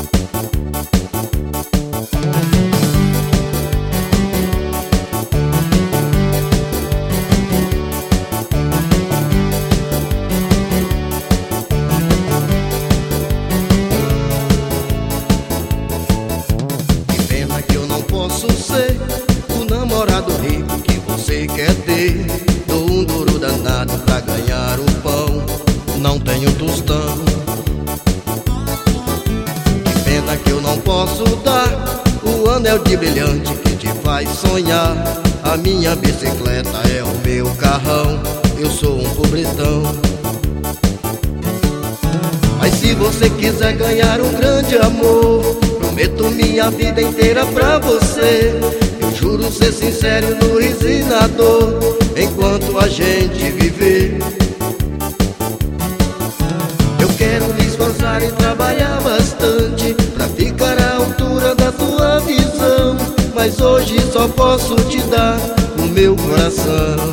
Posso ser o namorado rico que você quer ter. Dou um duro danado pra ganhar o pão, não tenho tostão. Que pena que eu não posso dar o anel de brilhante que te faz sonhar. A minha bicicleta é o meu carrão, eu sou um pobretão. Mas se você quiser ganhar um grande amor, prometo minha vida inteira pra você. Eu juro ser sincero no riso e na dor, enquanto a gente viver. Eu quero me esforçar e trabalhar bastante pra ficar à altura da tua visão. Mas hoje só posso te dar o meu coração.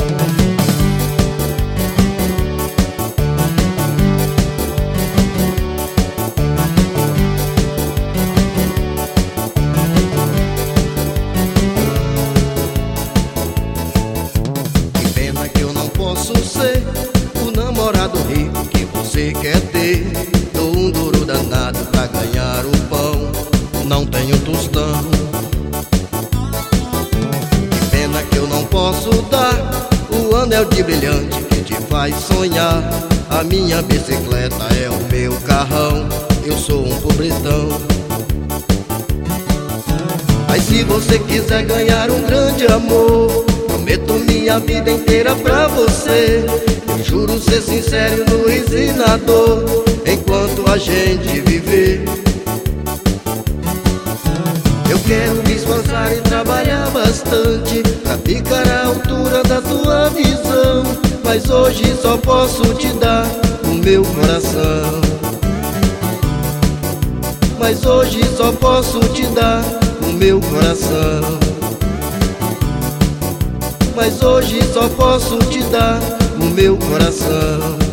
Posso ser o namorado rico que você quer ter. Dou um duro danado pra ganhar o pão, não tenho tostão. Que pena que eu não posso dar o anel de brilhante que te faz sonhar. A minha bicicleta é o meu carrão, eu sou um pobretão. Mas se você quiser ganhar um grande amor, prometo minha vida inteira pra você. Eu juro ser sincero no riso e na dor, enquanto a gente viver. Eu quero me esforçar e trabalhar bastante pra ficar à altura da tua visão. Mas hoje só posso te dar o meu coração. Mas hoje só posso te dar o meu coração. Mas hoje só posso te dar o meu coração.